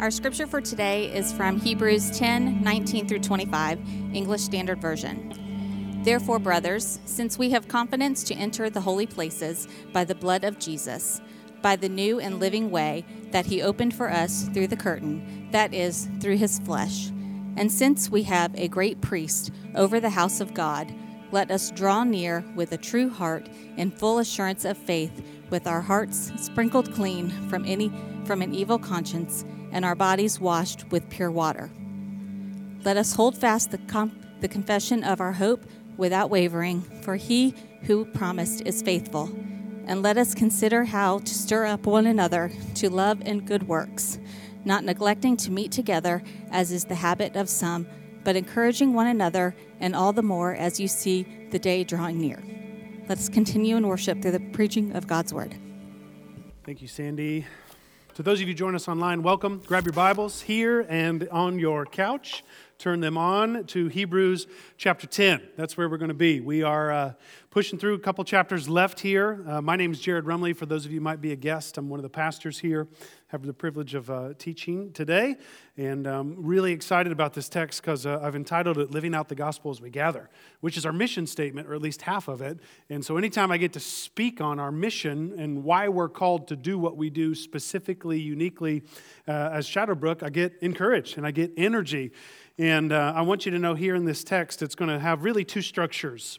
Our scripture for today is from Hebrews 10:19 through 25, English Standard Version. Therefore, brothers, since we have confidence to enter the holy places by the blood of Jesus, by the new and living way that he opened for us through the curtain, that is, through his flesh, and since we have a great priest over the house of God, let us draw near with a true heart in full assurance of faith, with our hearts sprinkled clean from an evil conscience, and our bodies washed with pure water. Let us hold fast the confession of our hope without wavering, for he who promised is faithful. And let us consider how to stir up one another to love and good works, not neglecting to meet together, as is the habit of some, but encouraging one another, and all the more as you see the day drawing near. Let us continue in worship through the preaching of God's word. Thank you, Sandy. To those of you joining us online, welcome. Grab your Bibles here and on your couch. Turn them on to Hebrews chapter 10. That's where we're going to be. We are pushing through a couple chapters left here. My name is Jared Rumley. For those of you who might be a guest, I'm one of the pastors here. Have the privilege of teaching today. And I'm really excited about this text because I've entitled it, Living Out the Gospel as We Gather, which is our mission statement, or at least half of it. And so anytime I get to speak on our mission and why we're called to do what we do specifically, uniquely as Shadowbrook, I get encouraged and I get energy. And I want you to know here in this text, it's going to have really two structures.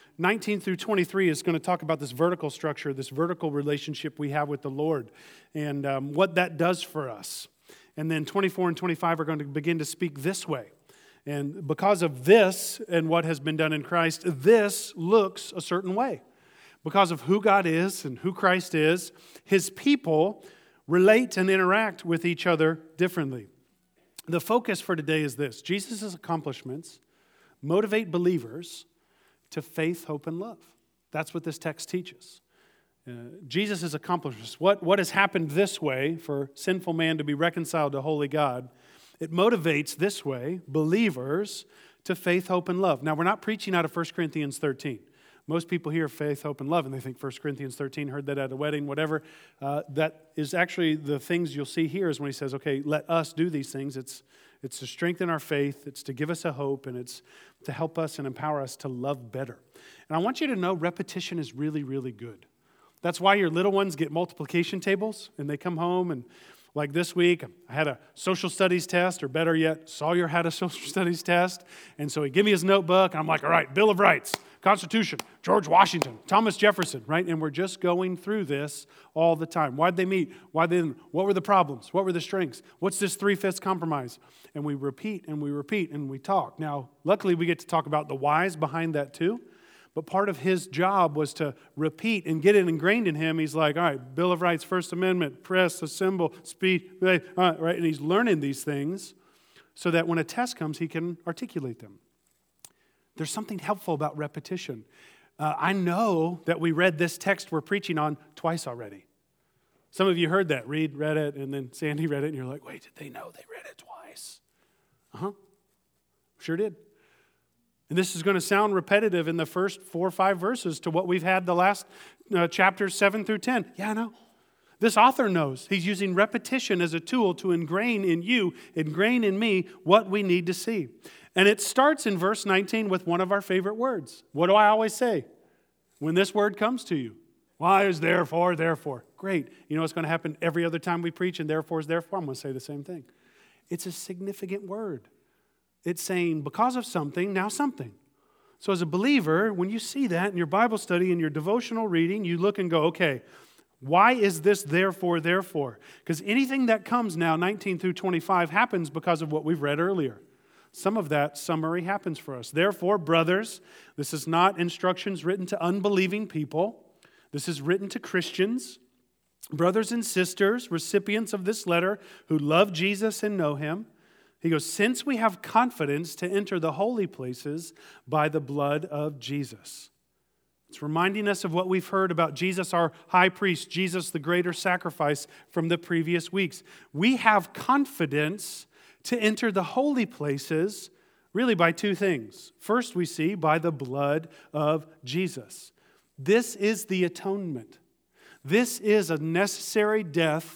19 through 23 is going to talk about this vertical structure, this vertical relationship we have with the Lord, and what that does for us. And then 24 and 25 are going to begin to speak this way. And because of this and what has been done in Christ, this looks a certain way. Because of who God is and who Christ is, His people relate and interact with each other differently. The focus for today is this: Jesus' accomplishments motivate believers to faith, hope, and love. That's what this text teaches. Jesus' accomplishments, what has happened this way for sinful man to be reconciled to holy God, it motivates this way believers to faith, hope, and love. Now, we're not preaching out of 1 Corinthians 13. Most people hear faith, hope, and love, and they think 1 Corinthians 13, heard that at a wedding, whatever. That is actually the things you'll see here is when he says, okay, let us do these things. It's to strengthen our faith, it's to give us a hope, and it's to help us and empower us to love better. And I want you to know repetition is really, really good. That's why your little ones get multiplication tables, and they come home, and like this week, I had a social studies test, or better yet, Sawyer had a social studies test, and so he gave me his notebook, and I'm like, all right, Bill of Rights, Constitution, George Washington, Thomas Jefferson, right? And we're just going through this all the time. Why'd they meet? Why they didn't? What were the problems? What were the strengths? What's this 3/5 compromise? And we repeat and we repeat and we talk. Now, luckily, we get to talk about the whys behind that too. But part of his job was to repeat and get it ingrained in him. He's like, all right, Bill of Rights, First Amendment, press, assemble, speak, right? And he's learning these things so that when a test comes, he can articulate them. There's something helpful about repetition. I know that we read this text we're preaching on twice already. Some of you heard that. Reed read it, and then Sandy read it, and you're like, wait, did they know they read it twice? Sure did. And this is going to sound repetitive in the first 4 or 5 verses to what we've had the last chapters 7 through 10. Yeah, I know. This author knows. He's using repetition as a tool to ingrain in you, ingrain in me, what we need to see. And it starts in verse 19 with one of our favorite words. What do I always say when this word comes to you? Why is therefore, therefore? Great. You know what's going to happen every other time we preach, and therefore is therefore? I'm going to say the same thing. It's a significant word. It's saying because of something, now something. So as a believer, when you see that in your Bible study, in your devotional reading, you look and go, okay, why is this therefore, therefore? Because anything that comes now, 19 through 25, happens because of what we've read earlier. Some of that summary happens for us. Therefore, brothers, this is not instructions written to unbelieving people. This is written to Christians, brothers and sisters, recipients of this letter who love Jesus and know Him. He goes, since we have confidence to enter the holy places by the blood of Jesus. It's reminding us of what we've heard about Jesus, our high priest, Jesus, the greater sacrifice from the previous weeks. We have confidence to enter the holy places really by 2 things. First, we see by the blood of Jesus. This is the atonement. This is a necessary death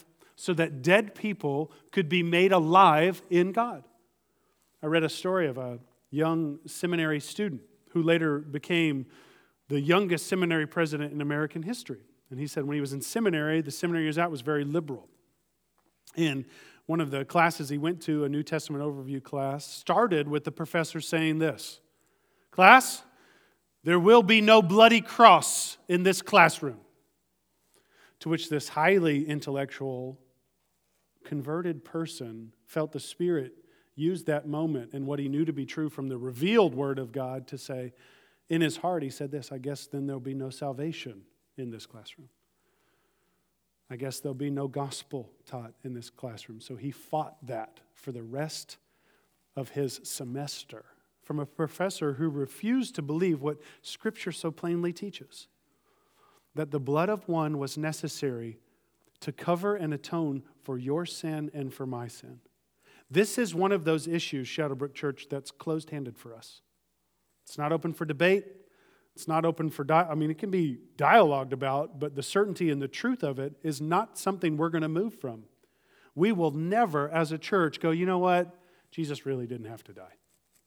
so that dead people could be made alive in God. I read a story of a young seminary student who later became the youngest seminary president in American history. And he said when he was in seminary, the seminary years out was very liberal. And one of the classes he went to, a New Testament overview class, started with the professor saying this: "Class, there will be no bloody cross in this classroom." To which this highly intellectual, converted person felt the Spirit use that moment and what he knew to be true from the revealed Word of God to say, in his heart, he said this: "I guess then there'll be no salvation in this classroom. I guess there'll be no gospel taught in this classroom." So he fought that for the rest of his semester from a professor who refused to believe what Scripture so plainly teaches, that the blood of one was necessary to cover and atone for your sin and for my sin. This is one of those issues, Shadowbrook Church, that's closed-handed for us. It's not open for debate. It's not open for, it can be dialogued about, but the certainty and the truth of it is not something we're going to move from. We will never, as a church, go, you know what? Jesus really didn't have to die.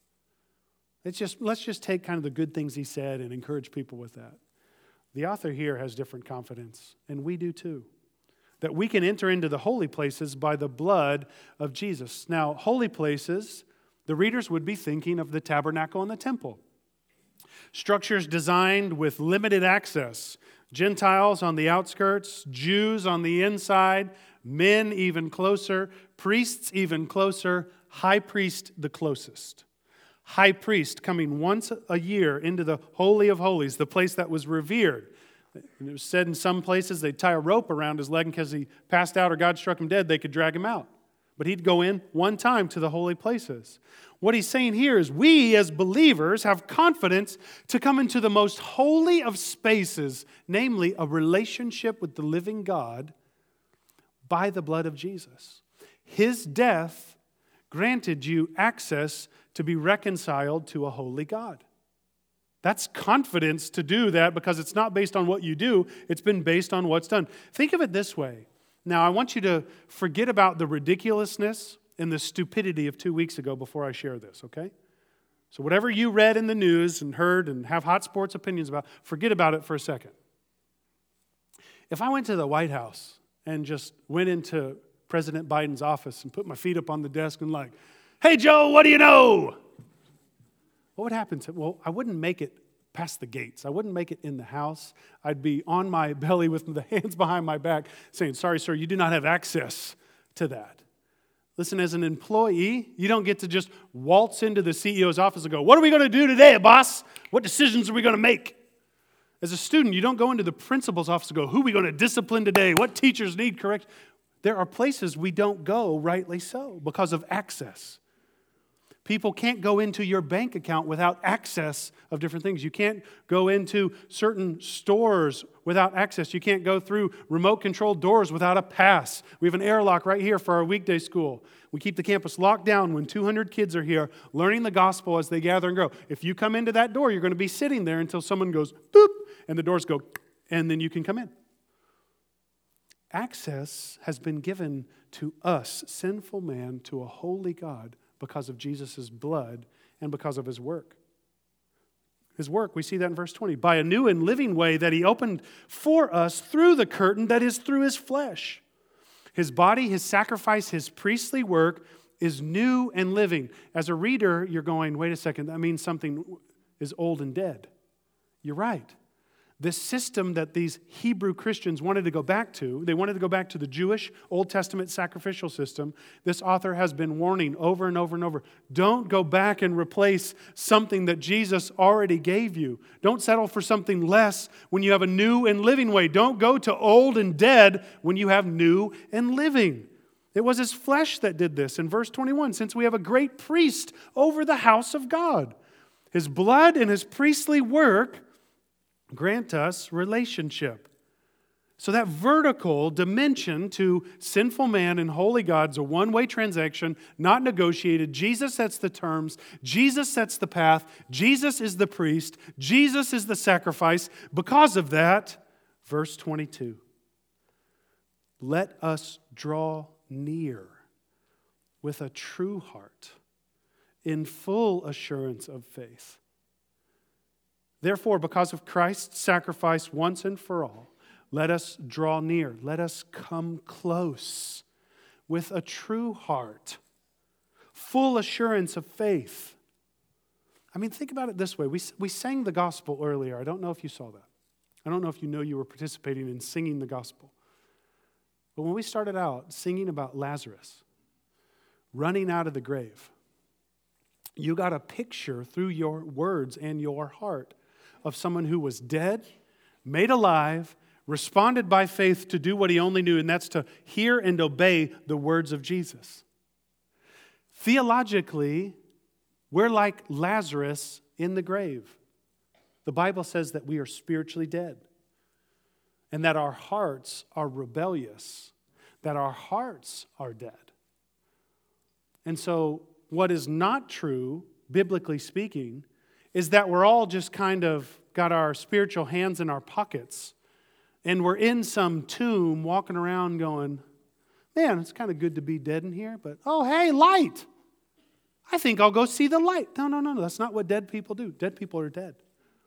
Let's just take kind of the good things he said and encourage people with that. The author here has different confidence, and we do too, that we can enter into the holy places by the blood of Jesus. Now, holy places, the readers would be thinking of the tabernacle and the temple. Structures designed with limited access. Gentiles on the outskirts, Jews on the inside, men even closer, priests even closer, high priest the closest. High priest coming once a year into the Holy of Holies, the place that was revered. And it was said in some places they'd tie a rope around his leg, and because he passed out or God struck him dead, they could drag him out. But he'd go in one time to the holy places. What he's saying here is we as believers have confidence to come into the most holy of spaces, namely a relationship with the living God by the blood of Jesus. His death granted you access to be reconciled to a holy God. That's confidence to do that because it's not based on what you do, it's been based on what's done. Think of it this way. Now, I want you to forget about the ridiculousness and the stupidity of 2 weeks ago before I share this, okay? So whatever you read in the news and heard and have hot sports opinions about, forget about it for a second. If I went to the White House and just went into President Biden's office and put my feet up on the desk and like, "Hey, Joe, what do you know?" What would happen to, well, I wouldn't make it past the gates. I wouldn't make it in the house. I'd be on my belly with the hands behind my back saying, "Sorry, sir, you do not have access to that." Listen, as an employee, you don't get to just waltz into the CEO's office and go, "What are we going to do today, boss? What decisions are we going to make?" As a student, you don't go into the principal's office and go, "Who are we going to discipline today? What teachers need correct?" There are places we don't go, rightly so, because of access. People can't go into your bank account without access of different things. You can't go into certain stores without access. You can't go through remote-controlled doors without a pass. We have an airlock right here for our weekday school. We keep the campus locked down when 200 kids are here learning the gospel as they gather and grow. If you come into that door, you're going to be sitting there until someone goes, boop, and the doors go, and then you can come in. Access has been given to us, sinful man, to a holy God, because of Jesus' blood and because of his work. His work, we see that in verse 20. By a new and living way that he opened for us through the curtain that is through his flesh. His body, his sacrifice, his priestly work is new and living. As a reader, you're going, wait a second, that means something is old and dead. You're right. This system that these Hebrew Christians wanted to go back to, they wanted to go back to the Jewish Old Testament sacrificial system. This author has been warning over and over and over. Don't go back and replace something that Jesus already gave you. Don't settle for something less when you have a new and living way. Don't go to old and dead when you have new and living. It was his flesh that did this. In verse 21, since we have a great priest over the house of God, his blood and his priestly work grant us relationship. So that vertical dimension to sinful man and holy God is a one-way transaction, not negotiated. Jesus sets the terms. Jesus sets the path. Jesus is the priest. Jesus is the sacrifice. Because of that, verse 22, let us draw near with a true heart, in full assurance of faith. Therefore, because of Christ's sacrifice once and for all, let us draw near. Let us come close with a true heart, full assurance of faith. I mean, think about it this way. We sang the gospel earlier. I don't know if you saw that. I don't know if you were participating in singing the gospel. But when we started out singing about Lazarus running out of the grave, you got a picture through your words and your heart of someone who was dead, made alive, responded by faith to do what he only knew, and that's to hear and obey the words of Jesus. Theologically, we're like Lazarus in the grave. The Bible says that we are spiritually dead and that our hearts are rebellious, that our hearts are dead. And so what is not true, biblically speaking, is that we're all just kind of got our spiritual hands in our pockets and we're in some tomb walking around going, man, it's kind of good to be dead in here, but oh, hey, light. I think I'll go see the light. No. That's not what dead people do. Dead people are dead.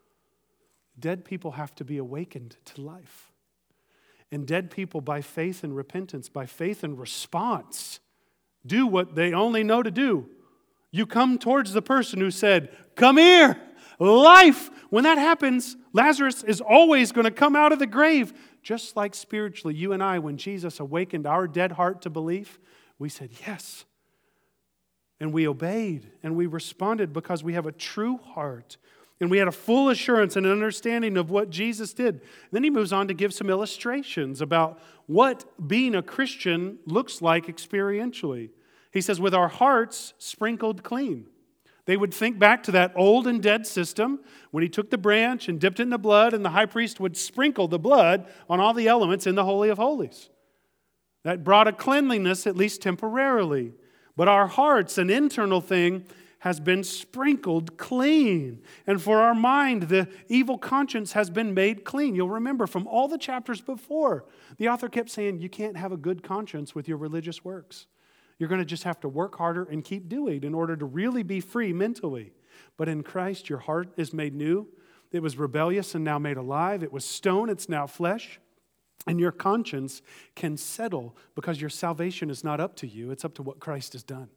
Dead people have to be awakened to life. And dead people, by faith and repentance, by faith and response, do what they only know to do. You come towards the person who said, come here, life. When that happens, Lazarus is always going to come out of the grave. Just like spiritually, you and I, when Jesus awakened our dead heart to belief, we said, yes. And we obeyed and we responded because we have a true heart. And we had a full assurance and understanding of what Jesus did. And then he moves on to give some illustrations about what being a Christian looks like experientially. He says, with our hearts sprinkled clean. They would think back to that old and dead system when he took the branch and dipped it in the blood, and the high priest would sprinkle the blood on all the elements in the Holy of Holies. That brought a cleanliness, at least temporarily. But our hearts, an internal thing, has been sprinkled clean. And for our mind, the evil conscience has been made clean. You'll remember from all the chapters before, the author kept saying, you can't have a good conscience with your religious works. You're going to just have to work harder and keep doing in order to really be free mentally. But in Christ, your heart is made new. It was rebellious and now made alive. It was stone, it's now flesh. And your conscience can settle because your salvation is not up to you. It's up to what Christ has done.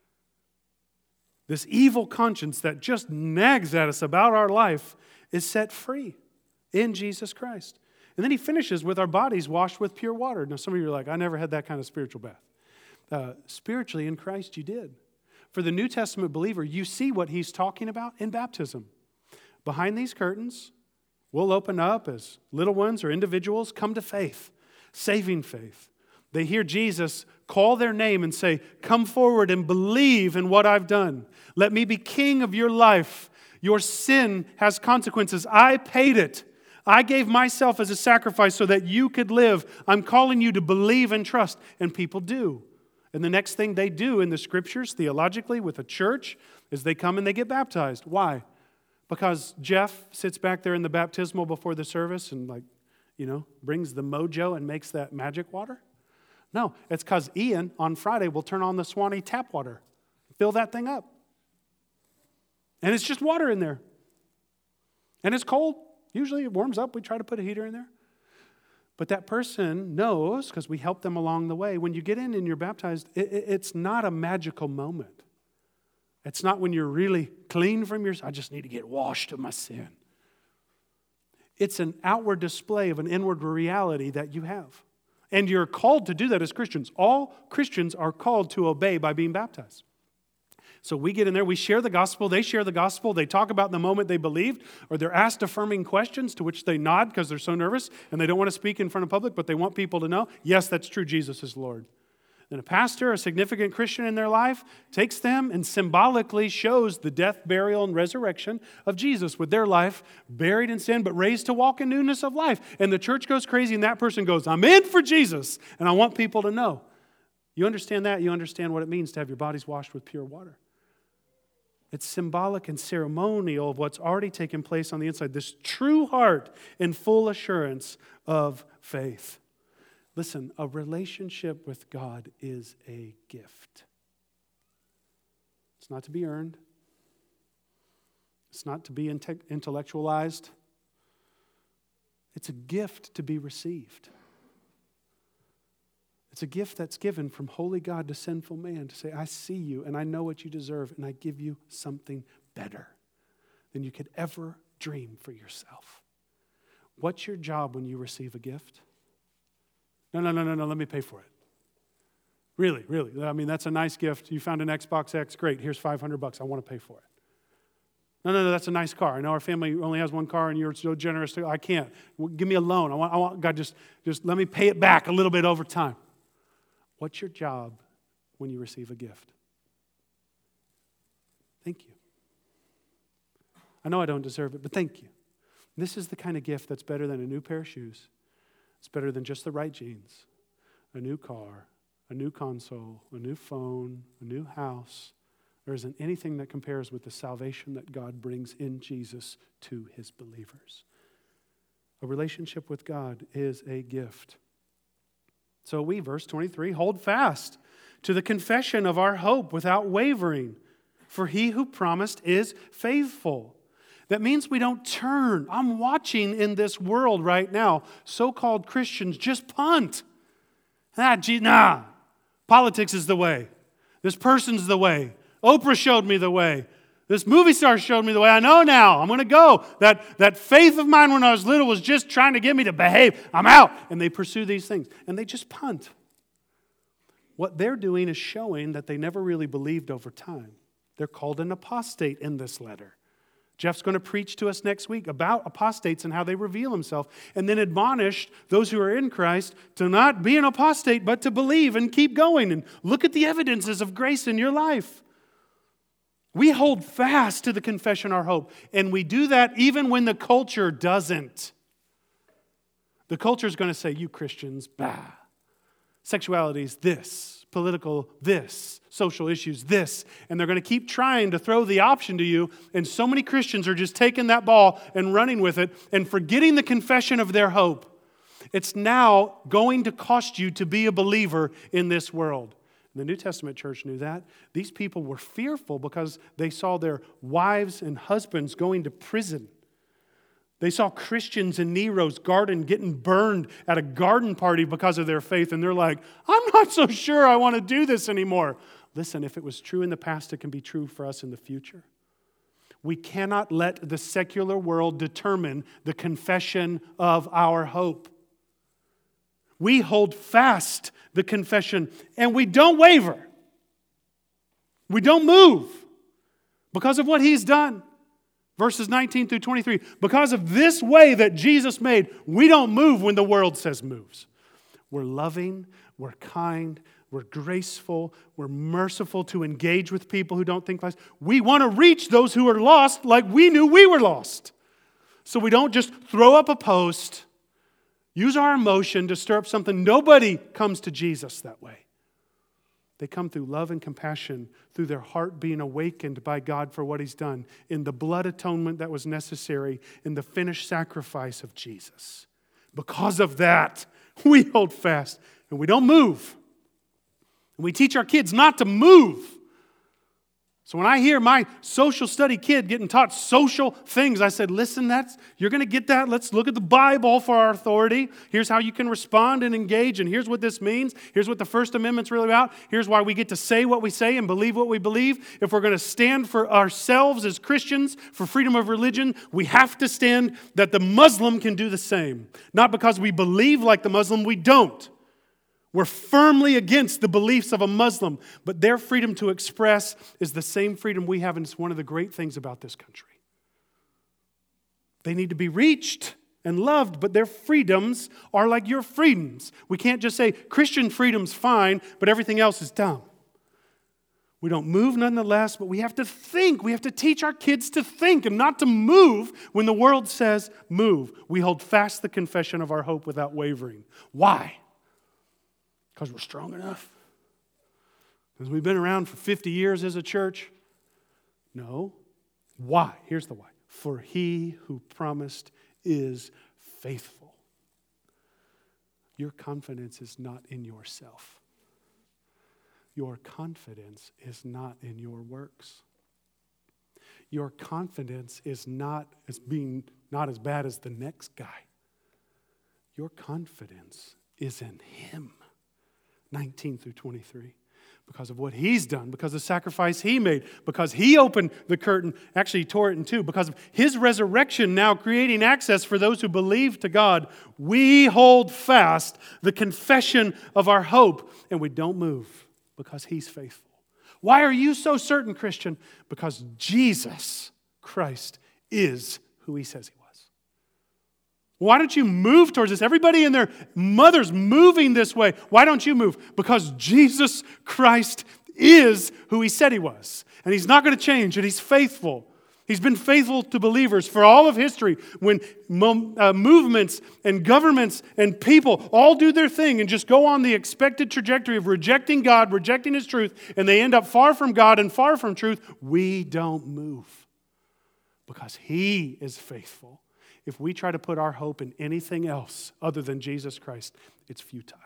This evil conscience that just nags at us about our life is set free in Jesus Christ. And then he finishes with our bodies washed with pure water. Now, some of you are like, I never had that kind of spiritual bath. Spiritually, in Christ, you did. For the New Testament believer, you see what he's talking about in baptism. Behind these curtains, we'll open up as little ones or individuals come to faith, saving faith. They hear Jesus call their name and say, come forward and believe in what I've done. Let me be king of your life. Your sin has consequences. I paid it. I gave myself as a sacrifice so that you could live. I'm calling you to believe and trust. And people do. And the next thing they do in the scriptures, theologically, with a church, is they come and they get baptized. Why? Because Jeff sits back there in the baptismal before the service and brings the mojo and makes that magic water? No, it's because Ian on Friday will turn on the Swanee tap water, fill that thing up. And it's just water in there. And it's cold. Usually it warms up. We try to put a heater in there. But that person knows, because we help them along the way, when you get in and you're baptized, it's not a magical moment. It's not when you're really clean from your sin. I just need to get washed of my sin. It's an outward display of an inward reality that you have. And you're called to do that as Christians. All Christians are called to obey by being baptized. So we get in there, we share the gospel, they share the gospel, they talk about the moment they believed, or they're asked affirming questions to which they nod because they're so nervous and they don't want to speak in front of public, but they want people to know, yes, that's true, Jesus is Lord. Then a pastor, a significant Christian in their life, takes them and symbolically shows the death, burial, and resurrection of Jesus with their life buried in sin, but raised to walk in newness of life. And the church goes crazy, and that person goes, I'm in for Jesus, and I want people to know. You understand that? You understand what it means to have your bodies washed with pure water. It's symbolic and ceremonial of what's already taken place on the inside. This true heart and full assurance of faith. Listen, a relationship with God is a gift. It's not to be earned. It's not to be intellectualized. It's a gift to be received. It's a gift that's given from holy God to sinful man to say, I see you and I know what you deserve and I give you something better than you could ever dream for yourself. What's your job when you receive a gift? No, let me pay for it. Really. I mean, that's a nice gift. You found an Xbox X, great. Here's $500. I want to pay for it. No, that's a nice car. I know our family only has one car and you're so generous. I can't. Give me a loan. I want God, just let me pay it back a little bit over time. What's your job when you receive a gift? Thank you. I know I don't deserve it, but thank you. This is the kind of gift that's better than a new pair of shoes. It's better than just the right jeans, a new car, a new console, a new phone, a new house. There isn't anything that compares with the salvation that God brings in Jesus to his believers. A relationship with God is a gift. So we, verse 23, hold fast to the confession of our hope without wavering, for he who promised is faithful. That means we don't turn. I'm watching in this world right now, so-called Christians just punt. Politics is the way. This person's the way. Oprah showed me the way. This movie star showed me the way. I know now. I'm going to go. That faith of mine when I was little was just trying to get me to behave. I'm out. And they pursue these things. And they just punt. What they're doing is showing that they never really believed over time. They're called an apostate in this letter. Jeff's going to preach to us next week about apostates and how they reveal themselves, and then admonish those who are in Christ to not be an apostate, but to believe and keep going and look at the evidences of grace in your life. We hold fast to the confession of our hope, and we do that even when the culture doesn't. The culture is going to say, you Christians, bah. Sexuality is this, political this, social issues this, and they're going to keep trying to throw the option to you, and so many Christians are just taking that ball and running with it and forgetting the confession of their hope. It's now going to cost you to be a believer in this world. The New Testament church knew that. These people were fearful because they saw their wives and husbands going to prison. They saw Christians in Nero's garden getting burned at a garden party because of their faith, and they're like, I'm not so sure I want to do this anymore. Listen, if it was true in the past, it can be true for us in the future. We cannot let the secular world determine the confession of our hope. We hold fast the confession, and we don't waver. We don't move because of what he's done. Verses 19 through 23. Because of this way that Jesus made, we don't move when the world says moves. We're loving, we're kind, we're graceful, we're merciful to engage with people who don't think like us. We want to reach those who are lost like we knew we were lost. So we don't just throw up a post, use our emotion to stir up something. Nobody comes to Jesus that way. They come through love and compassion, through their heart being awakened by God for what he's done, in the blood atonement that was necessary, in the finished sacrifice of Jesus. Because of that, we hold fast and we don't move. And we teach our kids not to move. So when I hear my social study kid getting taught social things, I said, listen, you're going to get that. Let's look at the Bible for our authority. Here's how you can respond and engage, and here's what this means. Here's what the First Amendment's really about. Here's why we get to say what we say and believe what we believe. If we're going to stand for ourselves as Christians, for freedom of religion, we have to stand that the Muslim can do the same. Not because we believe like the Muslim, we don't. We're firmly against the beliefs of a Muslim, but their freedom to express is the same freedom we have, and it's one of the great things about this country. They need to be reached and loved, but their freedoms are like your freedoms. We can't just say Christian freedom's fine, but everything else is dumb. We don't move nonetheless, but we have to think. We have to teach our kids to think and not to move when the world says move. We hold fast the confession of our hope without wavering. Why? Because we're strong enough? Because we've been around for 50 years as a church? No. Why? Here's the why. For he who promised is faithful. Your confidence is not in yourself. Your confidence is not in your works. Your confidence is not as bad as the next guy. Your confidence is in Him. 19 through 23. Because of what He's done, because of the sacrifice He made, because He opened the curtain, actually He tore it in two, because of His resurrection now creating access for those who believe to God, we hold fast the confession of our hope, and we don't move because He's faithful. Why are you so certain, Christian? Because Jesus Christ is who He says He was. Why don't you move towards this? Everybody and their mother's moving this way. Why don't you move? Because Jesus Christ is who He said He was. And He's not going to change, and He's faithful. He's been faithful to believers for all of history when movements and governments and people all do their thing and just go on the expected trajectory of rejecting God, rejecting His truth, and they end up far from God and far from truth. We don't move because He is faithful. If we try to put our hope in anything else other than Jesus Christ, it's futile.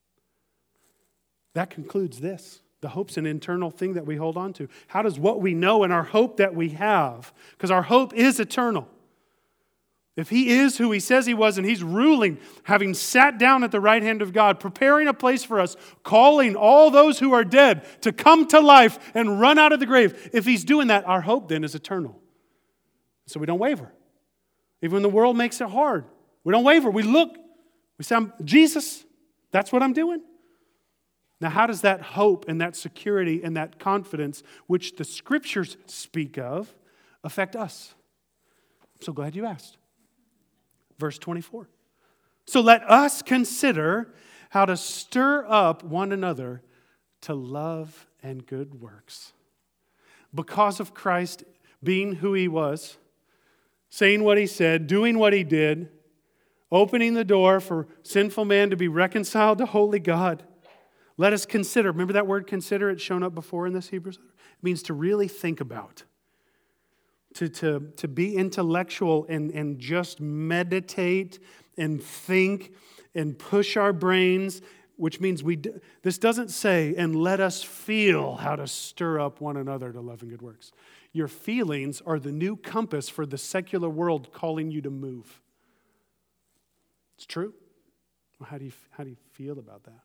That concludes this. The hope's an internal thing that we hold on to. How does what we know and our hope that we have, because our hope is eternal. If He is who He says He was and He's ruling, having sat down at the right hand of God, preparing a place for us, calling all those who are dead to come to life and run out of the grave, if He's doing that, our hope then is eternal. So we don't waver. Even when the world makes it hard, we don't waver. We look, we say, Jesus, that's what I'm doing. Now, how does that hope and that security and that confidence, which the Scriptures speak of, affect us? I'm so glad you asked. Verse 24. So let us consider how to stir up one another to love and good works. Because of Christ being who He was, saying what He said, doing what He did, opening the door for sinful man to be reconciled to holy God. Let us consider. Remember that word consider? It's shown up before in this Hebrews letter. It means to really think about. To be intellectual and just meditate and think and push our brains, which means this doesn't say, and let us feel how to stir up one another to love and good works. Your feelings are the new compass for the secular world calling you to move. It's true. Well, how do you feel about that?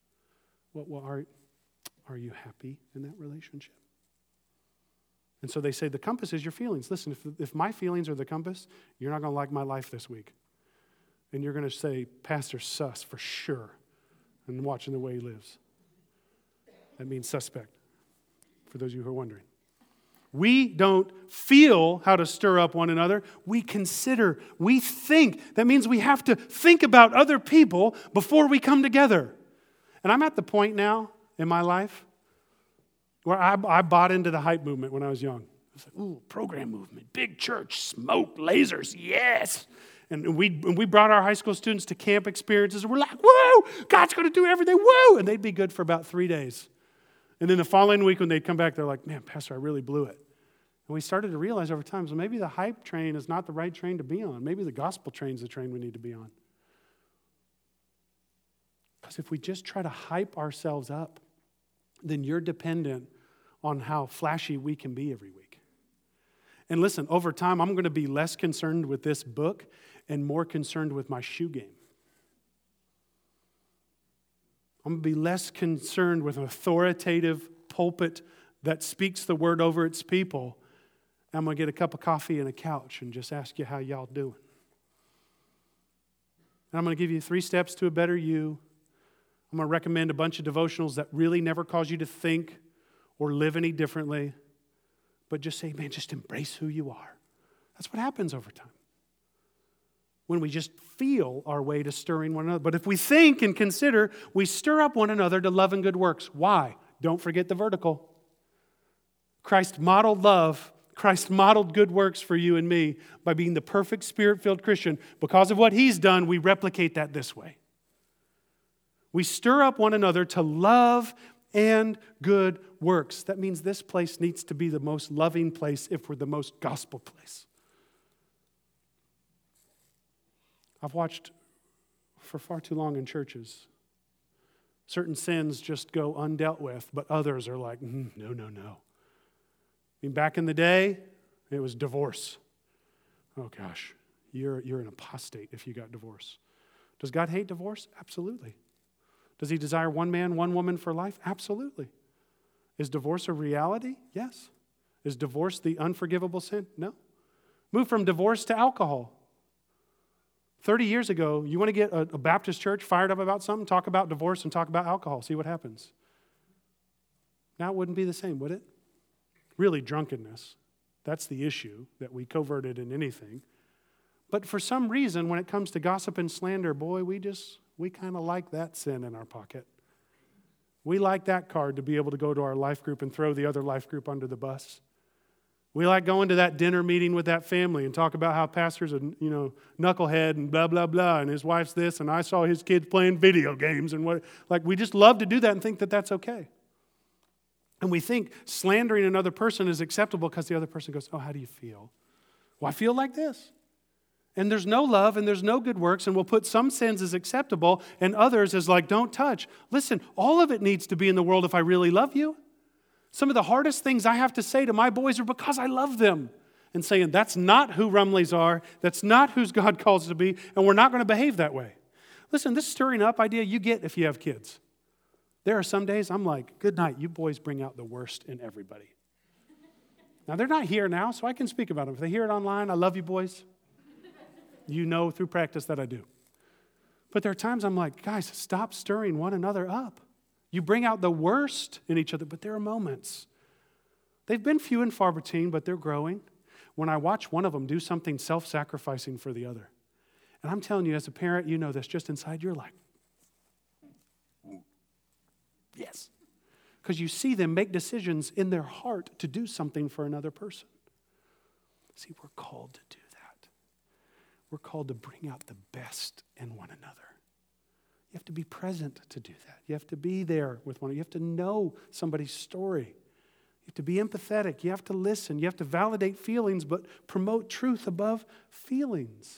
Are you happy in that relationship? And so they say the compass is your feelings. Listen, if my feelings are the compass, you're not going to like my life this week. And you're going to say, Pastor sus for sure. And watching the way he lives. That means suspect, for those of you who are wondering. We don't feel how to stir up one another. We consider, we think. That means we have to think about other people before we come together. And I'm at the point now in my life where I bought into the hype movement when I was young. I was like, ooh, program movement, big church, smoke, lasers, yes. And we brought our high school students to camp experiences, and we're like, whoa, God's going to do everything, whoa. And they'd be good for about 3 days. And then the following week when they'd come back, they're like, man, Pastor, I really blew it. And we started to realize over time, so maybe the hype train is not the right train to be on. Maybe the gospel train's the train we need to be on. Because if we just try to hype ourselves up, then you're dependent on how flashy we can be every week. And listen, over time, I'm going to be less concerned with this book and more concerned with my shoe game. I'm going to be less concerned with an authoritative pulpit that speaks the word over its people. I'm going to get a cup of coffee and a couch and just ask you how y'all doing. And I'm going to give you 3 steps to a better you. I'm going to recommend a bunch of devotionals that really never cause you to think or live any differently, but just say, man, just embrace who you are. That's what happens over time. When we just feel our way to stirring one another. But if we think and consider, we stir up one another to love and good works. Why? Don't forget the vertical. Christ modeled love. Christ modeled good works for you and me by being the perfect Spirit-filled Christian. Because of what He's done, we replicate that this way. We stir up one another to love and good works. That means this place needs to be the most loving place if we're the most gospel place. I've watched for far too long in churches. Certain sins just go undealt with, but others are like, no. I mean, back in the day, it was divorce. Oh gosh, you're an apostate if you got divorced. Does God hate divorce? Absolutely. Does he desire one man, one woman for life? Absolutely. Is divorce a reality? Yes. Is divorce the unforgivable sin? No. Move from divorce to alcohol. 30 years ago, you want to get a Baptist church fired up about something, talk about divorce and talk about alcohol, see what happens. Now it wouldn't be the same, would it? Really, drunkenness. That's the issue, that we coverted in anything. But for some reason, when it comes to gossip and slander, boy, we kind of like that sin in our pocket. We like that card to be able to go to our life group and throw the other life group under the bus. We like going to that dinner meeting with that family and talk about how pastor's a knucklehead and blah, blah, blah, and his wife's this, and I saw his kids playing video games and what. Like, we just love to do that and think that that's okay. And we think slandering another person is acceptable because the other person goes, oh, how do you feel? Well, I feel like this. And there's no love and there's no good works, and we'll put some sins as acceptable and others as like, don't touch. Listen, all of it needs to be in the world if I really love you. Some of the hardest things I have to say to my boys are because I love them. And saying, that's not who Rumleys are. That's not who God calls us to be. And we're not going to behave that way. Listen, this stirring up idea you get if you have kids. There are some days I'm like, good night. You boys bring out the worst in everybody. Now, they're not here now, so I can speak about them. If they hear it online, I love you boys. You know through practice that I do. But there are times I'm like, guys, stop stirring one another up. You bring out the worst in each other, but there are moments. They've been few and far between, but they're growing. When I watch one of them do something self-sacrificing for the other. And I'm telling you, as a parent, you know this, just inside you're like, yes. Because you see them make decisions in their heart to do something for another person. See, we're called to do that. We're called to bring out the best in one another. You have to be present to do that. You have to be there with one another. You have to know somebody's story. You have to be empathetic. You have to listen. You have to validate feelings, but promote truth above feelings.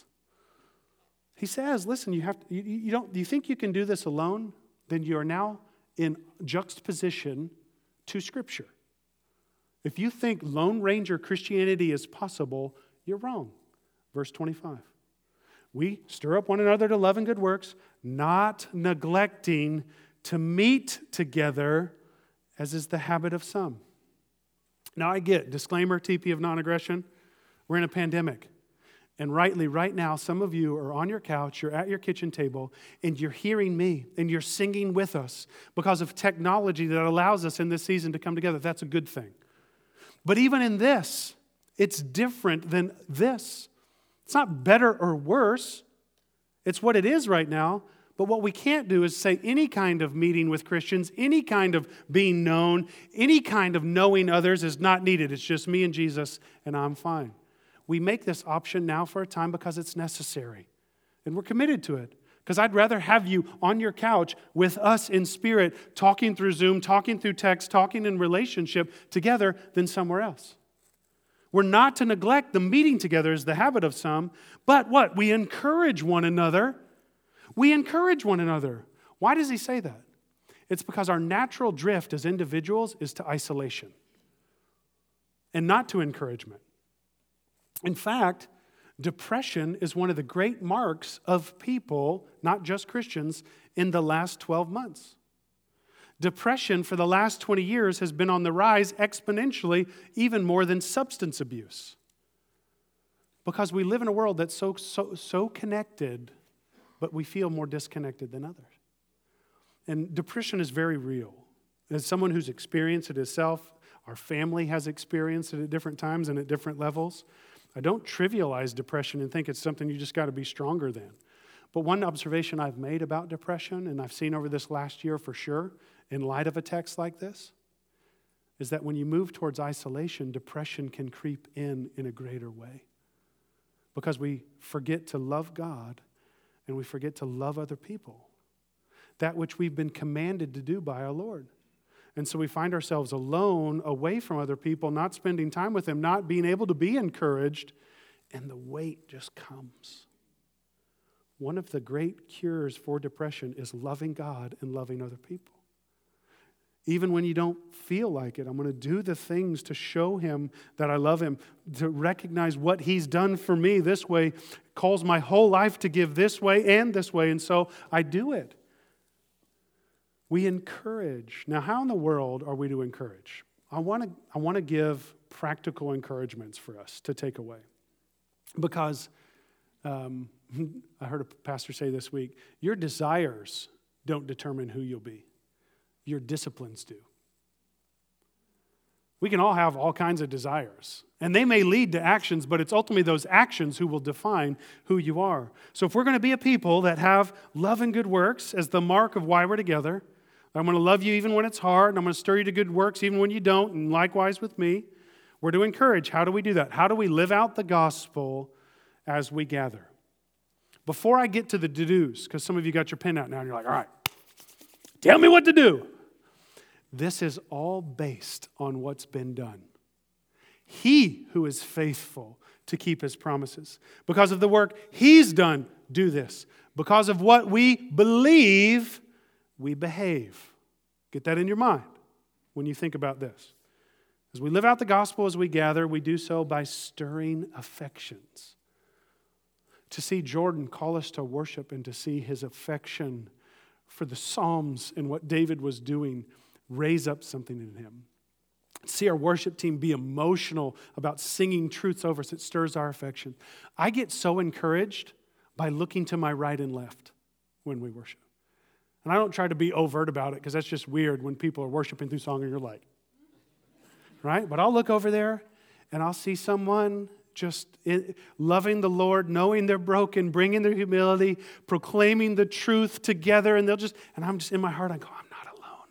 He says, listen, you think you can do this alone? Then you are now in juxtaposition to Scripture. If you think Lone Ranger Christianity is possible, you're wrong. Verse 25. We stir up one another to love and good works, not neglecting to meet together, as is the habit of some. Now I get, disclaimer, TP of non-aggression, we're in a pandemic. And rightly, right now, some of you are on your couch, you're at your kitchen table, and you're hearing me, and you're singing with us because of technology that allows us in this season to come together. That's a good thing. But even in this, it's different than this. It's not better or worse. It's what it is right now. But what we can't do is say any kind of meeting with Christians, any kind of being known, any kind of knowing others is not needed. It's just me and Jesus, and I'm fine. We make this option now for a time because it's necessary. And we're committed to it. Because I'd rather have you on your couch with us in spirit, talking through Zoom, talking through text, talking in relationship together than somewhere else. We're not to neglect the meeting together as the habit of some, but what? We encourage one another. We encourage one another. Why does he say that? It's because our natural drift as individuals is to isolation and not to encouragement. In fact, depression is one of the great marks of people, not just Christians, in the last 12 months. Depression for the last 20 years has been on the rise exponentially, even more than substance abuse. Because we live in a world that's so connected, but we feel more disconnected than others. And depression is very real. As someone who's experienced it himself, our family has experienced it at different times and at different levels. I don't trivialize depression and think it's something you just got to be stronger than. But one observation I've made about depression, and I've seen over this last year for sure, in light of a text like this, is that when you move towards isolation, depression can creep in a greater way. Because we forget to love God and we forget to love other people. That which we've been commanded to do by our Lord. And so we find ourselves alone, away from other people, not spending time with them, not being able to be encouraged, and the weight just comes. One of the great cures for depression is loving God and loving other people. Even when you don't feel like it, I'm going to do the things to show Him that I love Him, to recognize what He's done for me this way, calls my whole life to give this way, and so I do it. We encourage. Now, how in the world are we to encourage? I want to give practical encouragements for us to take away. Because I heard a pastor say this week, your desires don't determine who you'll be. Your disciplines do. We can all have all kinds of desires, and they may lead to actions, but it's ultimately those actions who will define who you are. So if we're going to be a people that have love and good works as the mark of why we're together, I'm going to love you even when it's hard, and I'm going to stir you to good works even when you don't, and likewise with me, we're to encourage. How do we do that? How do we live out the gospel as we gather? Before I get to the to-dos, because some of you got your pen out now, and you're like, all right, tell me what to do. This is all based on what's been done. He who is faithful to keep His promises. Because of the work He's done, do this. Because of what we believe, we behave. Get that in your mind when you think about this. As we live out the gospel, as we gather, we do so by stirring affections. To see Jordan call us to worship and to see his affection for the Psalms and what David was doing raise up something in him. See our worship team be emotional about singing truths over us. It stirs our affection. I get so encouraged by looking to my right and left when we worship. And I don't try to be overt about it because that's just weird when people are worshiping through song and you're like, right? But I'll look over there and I'll see someone just loving the Lord, knowing they're broken, bringing their humility, proclaiming the truth together, and I'm just in my heart, I go, I'm not alone.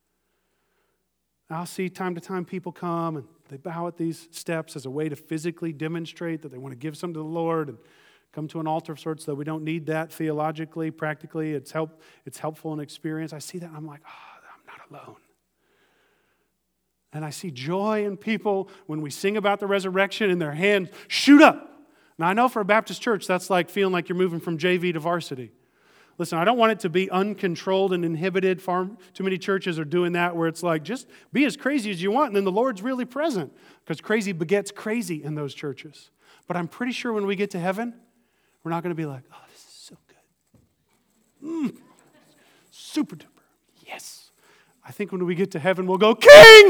I'll see time to time people come and they bow at these steps as a way to physically demonstrate that they want to give something to the Lord and come to an altar of sorts, though we don't need that theologically, practically. It's helpful in experience. I see that and I'm like, I'm not alone. And I see joy in people when we sing about the resurrection and their hands shoot up. Now, I know for a Baptist church, that's like feeling like you're moving from JV to varsity. Listen, I don't want it to be uncontrolled and inhibited. Far too many churches are doing that where it's like, just be as crazy as you want, and then the Lord's really present. Because crazy begets crazy in those churches. But I'm pretty sure when we get to heaven, we're not going to be like, oh, this is so good. Super duper. Yes. I think when we get to heaven, we'll go, King!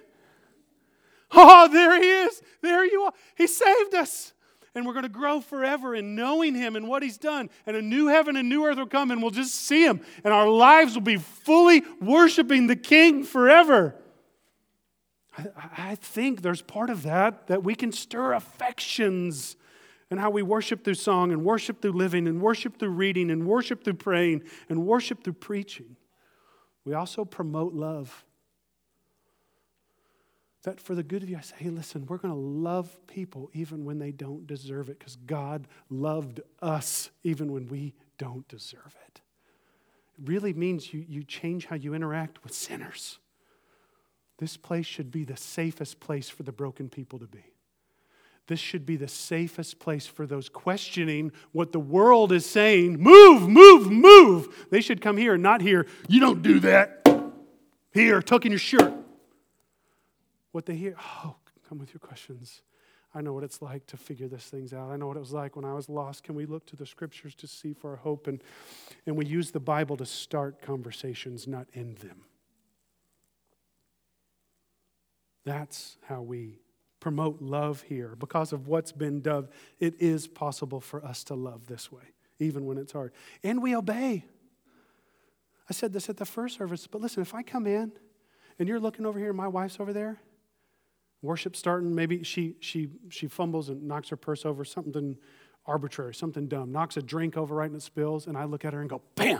Oh, there He is. There you are. He saved us. And we're going to grow forever in knowing Him and what He's done. And a new heaven and new earth will come and we'll just see Him. And our lives will be fully worshiping the King forever. I think there's part of that we can stir affections in how we worship through song and worship through living and worship through reading and worship through praying and worship through preaching. We also promote love. That for the good of you, I say, hey, listen, we're going to love people even when they don't deserve it because God loved us even when we don't deserve it. It really means you change how you interact with sinners. This place should be the safest place for the broken people to be. This should be the safest place for those questioning what the world is saying. Move, move, move. They should come here, not here. You don't do that. Here, tuck in your shirt. What they hear, come with your questions. I know what it's like to figure these things out. I know what it was like when I was lost. Can we look to the Scriptures to see for our hope? And we use the Bible to start conversations, not end them. That's how we promote love here. Because of what's been done, it is possible for us to love this way, even when it's hard. And we obey. I said this at the first service, but listen, if I come in and you're looking over here and my wife's over there, worship starting, maybe she fumbles and knocks her purse over, something arbitrary, something dumb, knocks a drink over right and it spills, and I look at her and go, bam!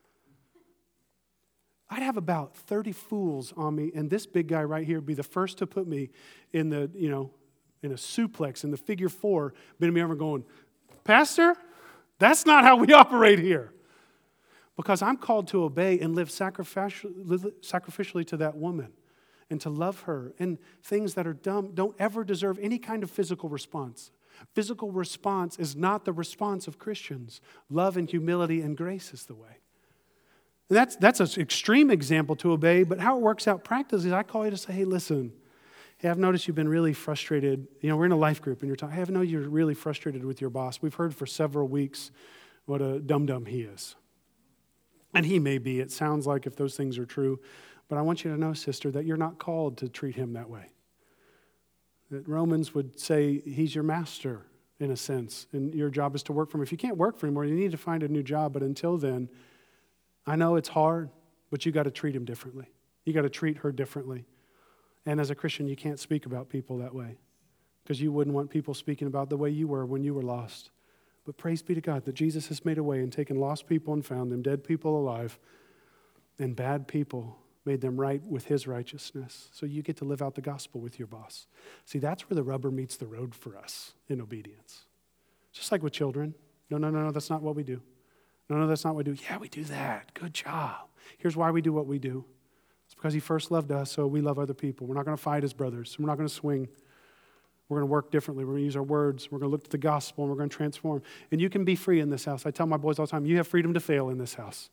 I'd have about 30 fools on me, and this big guy right here would be the first to put me in in a suplex, in the figure 4, bending me over going, Pastor, that's not how we operate here. Because I'm called to obey and live sacrificially to that woman and to love her. And things that are dumb don't ever deserve any kind of physical response. Physical response is not the response of Christians. Love and humility and grace is the way. And that's an extreme example to obey, but how it works out practically is I call you to say, hey, listen, hey, I've noticed you've been really frustrated. We're in a life group and you're talking, hey, I've noticed you're really frustrated with your boss. We've heard for several weeks what a dum-dum he is. And he may be. It sounds like if those things are true. But I want you to know, sister, that you're not called to treat him that way. That Romans would say he's your master in a sense, and your job is to work for him. If you can't work for him, or you need to find a new job, but until then, I know it's hard, but you got to treat him differently. You got to treat her differently. And as a Christian, you can't speak about people that way because you wouldn't want people speaking about the way you were when you were lost. But praise be to God that Jesus has made a way and taken lost people and found them, dead people alive, and bad people, made them right with his righteousness. So you get to live out the gospel with your boss. See, that's where the rubber meets the road for us in obedience. Just like with children. No, that's not what we do. No, that's not what we do. Yeah, we do that. Good job. Here's why we do what we do. It's because he first loved us, so we love other people. We're not going to fight as brothers. We're not going to swing. We're going to work differently. We're going to use our words. We're going to look to the gospel, and we're going to transform. And you can be free in this house. I tell my boys all the time, you have freedom to fail in this house.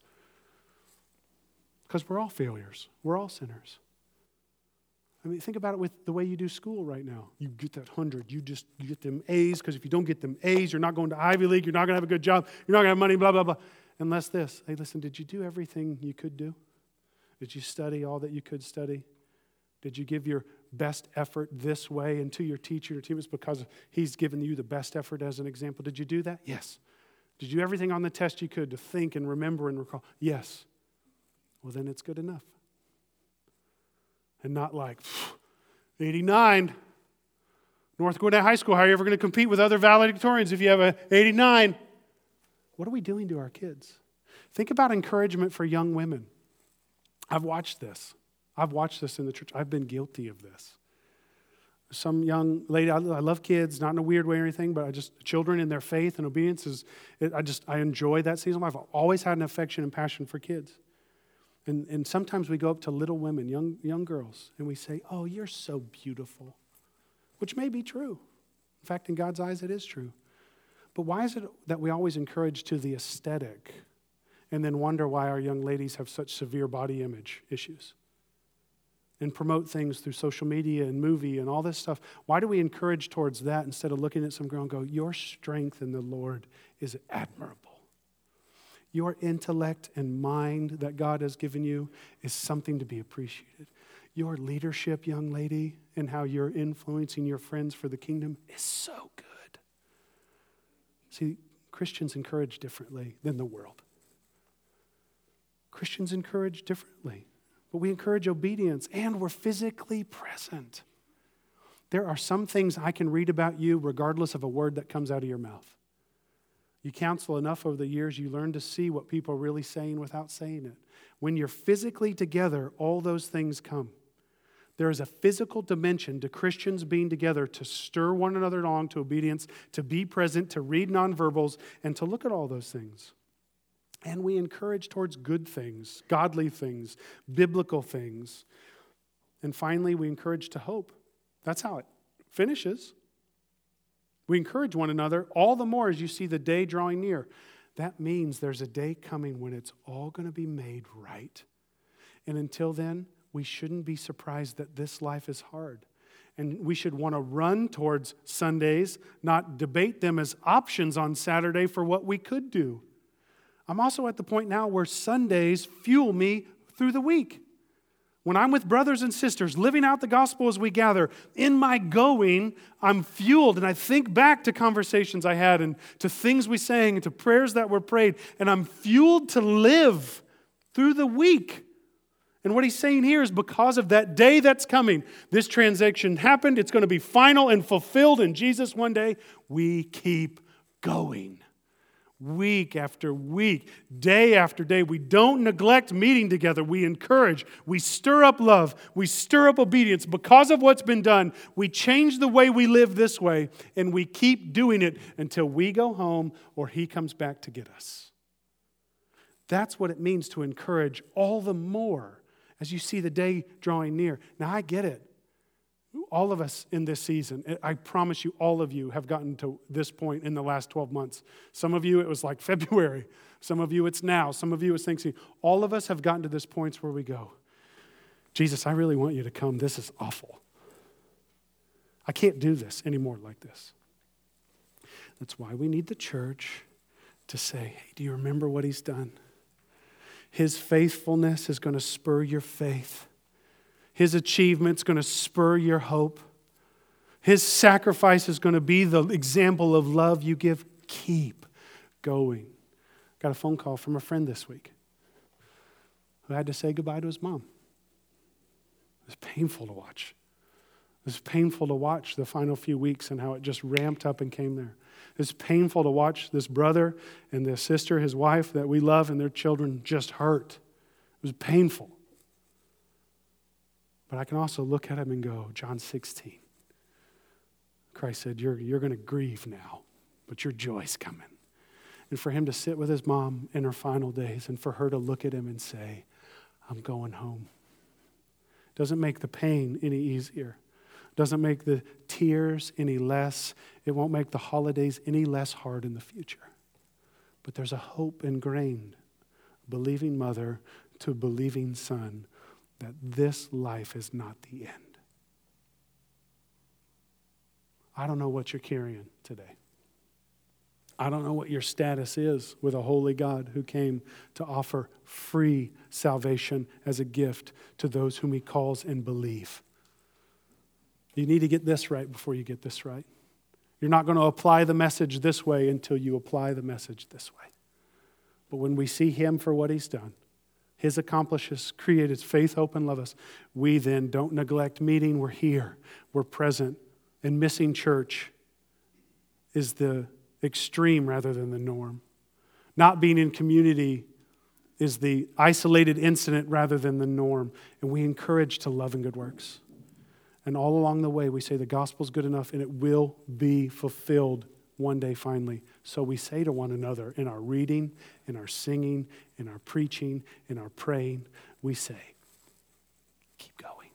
Because we're all failures. We're all sinners. I mean, think about it with the way you do school right now. You get that 100. You get them A's, because if you don't get them A's, you're not going to Ivy League. You're not going to have a good job. You're not going to have money, blah, blah, blah. Unless this. Hey, listen, did you do everything you could do? Did you study all that you could study? Did you give your best effort this way and to your teacher, your team? It's because he's given you the best effort as an example. Did you do that? Yes. Did you do everything on the test you could to think and remember and recall? Yes. Well, then it's good enough. And not like, 89. North Gwinnett High School, how are you ever going to compete with other valedictorians if you have a 89? What are we doing to our kids? Think about encouragement for young women. I've watched this. I've watched this in the church. I've been guilty of this. Some young lady, I love kids, not in a weird way or anything, but children in their faith and obedience I enjoy that season. I've always had an affection and passion for kids. And sometimes we go up to little women, young girls, and we say, oh, you're so beautiful, which may be true. In fact, in God's eyes, it is true. But why is it that we always encourage to the aesthetic and then wonder why our young ladies have such severe body image issues and promote things through social media and movie and all this stuff? Why do we encourage towards that instead of looking at some girl and go, your strength in the Lord is admirable? Your intellect and mind that God has given you is something to be appreciated. Your leadership, young lady, and how you're influencing your friends for the kingdom is so good. See, Christians encourage differently than the world. Christians encourage differently, but we encourage obedience, and we're physically present. There are some things I can read about you regardless of a word that comes out of your mouth. You counsel enough over the years, you learn to see what people are really saying without saying it. When you're physically together, all those things come. There is a physical dimension to Christians being together to stir one another on to obedience, to be present, to read nonverbals, and to look at all those things. And we encourage towards good things, godly things, biblical things. And finally, we encourage to hope. That's how it finishes. We encourage one another all the more as you see the day drawing near. That means there's a day coming when it's all going to be made right. And until then, we shouldn't be surprised that this life is hard. And we should want to run towards Sundays, not debate them as options on Saturday for what we could do. I'm also at the point now where Sundays fuel me through the week. When I'm with brothers and sisters, living out the gospel as we gather, in my going, I'm fueled, and I think back to conversations I had and to things we sang and to prayers that were prayed, and I'm fueled to live through the week. And what he's saying here is because of that day that's coming, this transaction happened, it's going to be final and fulfilled in Jesus one day, we keep going. Week after week, day after day. We don't neglect meeting together. We encourage. We stir up love. We stir up obedience. Because of what's been done, we change the way we live this way, and we keep doing it until we go home or he comes back to get us. That's what it means to encourage all the more as you see the day drawing near. Now, I get it. All of us in this season, I promise you, all of you have gotten to this point in the last 12 months. Some of you, it was like February. Some of you, it's now. Some of you, it's Thanksgiving. All of us have gotten to this point where we go, Jesus, I really want you to come. This is awful. I can't do this anymore like this. That's why we need the church to say, hey, do you remember what he's done? His faithfulness is going to spur your faith. His achievement's going to spur your hope. His sacrifice is going to be the example of love you give. Keep going. Got a phone call from a friend this week who had to say goodbye to his mom. It was painful to watch. It was painful to watch the final few weeks and how it just ramped up and came there. It was painful to watch this brother and this sister, his wife that we love, and their children just hurt. It was painful. But I can also look at him and go, John 16. Christ said, you're going to grieve now, but your joy's coming. And for him to sit with his mom in her final days and for her to look at him and say, I'm going home. Doesn't make the pain any easier. Doesn't make the tears any less. It won't make the holidays any less hard in the future. But there's a hope ingrained, believing mother to believing son, that this life is not the end. I don't know what you're carrying today. I don't know what your status is with a holy God who came to offer free salvation as a gift to those whom he calls and believe. You need to get this right before you get this right. You're not going to apply the message this way until you apply the message this way. But when we see him for what he's done, his accomplishes, created faith, hope, and love us, we then don't neglect meeting. We're here. We're present. And missing church is the extreme rather than the norm. Not being in community is the isolated incident rather than the norm. And we encourage to love and good works. And all along the way, we say the gospel's good enough and it will be fulfilled one day finally. So we say to one another in our reading, in our singing, in our preaching, in our praying, we say, keep going.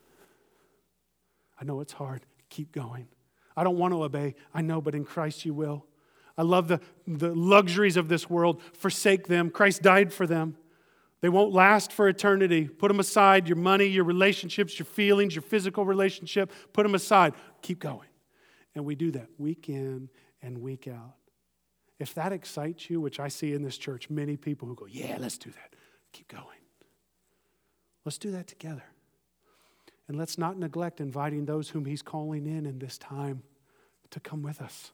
I know it's hard. Keep going. I don't want to obey. I know, but in Christ you will. I love the luxuries of this world. Forsake them. Christ died for them. They won't last for eternity. Put them aside. Your money, your relationships, your feelings, your physical relationship. Put them aside. Keep going. And we do that week in and week out. If that excites you, which I see in this church, many people who go, yeah, let's do that. Keep going. Let's do that together. And let's not neglect inviting those whom he's calling in this time to come with us.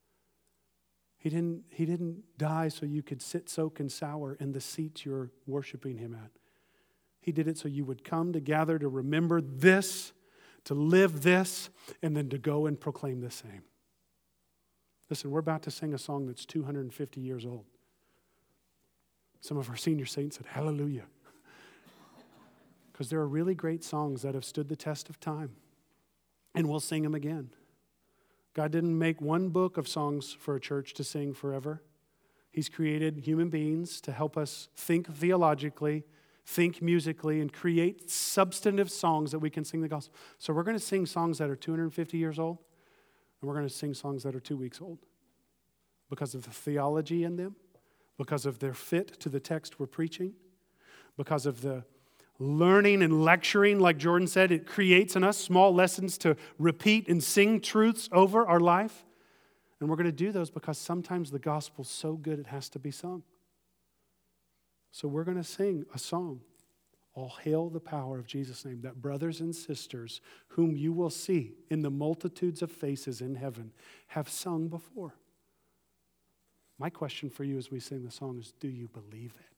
He didn't die so you could sit, soak, and sour in the seats you're worshiping him at. He did it so you would come together to remember this, to live this, and then to go and proclaim the same. Listen, we're about to sing a song that's 250 years old. Some of our senior saints said, hallelujah. Because there are really great songs that have stood the test of time. And we'll sing them again. God didn't make one book of songs for a church to sing forever. He's created human beings to help us think theologically, think musically, and create substantive songs that we can sing the gospel. So we're going to sing songs that are 250 years old, and we're going to sing songs that are 2 weeks old because of the theology in them, because of their fit to the text we're preaching, because of the learning and lecturing, like Jordan said, it creates in us small lessons to repeat and sing truths over our life. And we're going to do those because sometimes the gospel's so good it has to be sung. So we're going to sing a song, All Hail the Power of Jesus' Name, that brothers and sisters whom you will see in the multitudes of faces in heaven have sung before. My question for you as we sing the song is, do you believe it?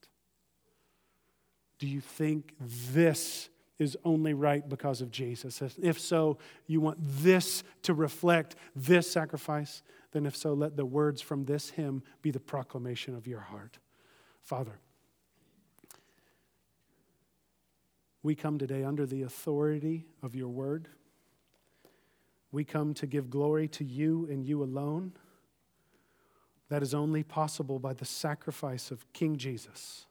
Do you think this is only right because of Jesus? If so, you want this to reflect this sacrifice, then if so, let the words from this hymn be the proclamation of your heart. Father, we come today under the authority of your word. We come to give glory to you and you alone. That is only possible by the sacrifice of King Jesus,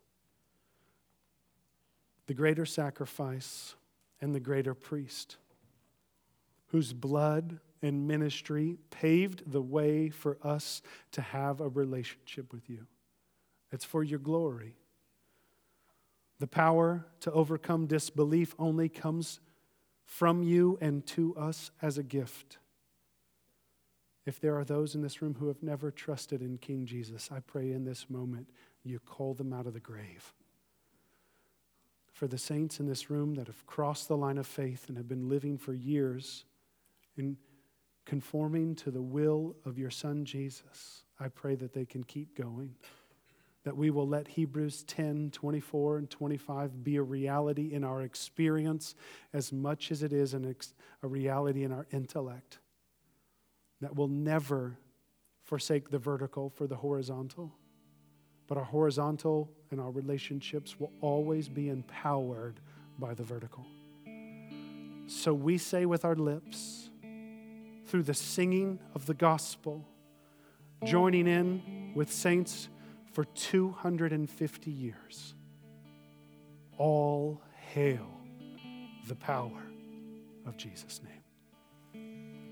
the greater sacrifice and the greater priest. whose blood and ministry paved the way for us to have a relationship with you. It's for your glory. The power to overcome disbelief only comes from you and to us as a gift. If there are those in this room who have never trusted in King Jesus, I pray in this moment you call them out of the grave. For the saints in this room that have crossed the line of faith and have been living for years in conforming to the will of your Son Jesus, I pray that they can keep going. That we will let Hebrews 10, 24, and 25 be a reality in our experience as much as it is a reality in our intellect. That we'll never forsake the vertical for the horizontal. But our horizontal and our relationships will always be empowered by the vertical. So we say with our lips, through the singing of the gospel, joining in with saints for 250 years, all hail the power of Jesus' name.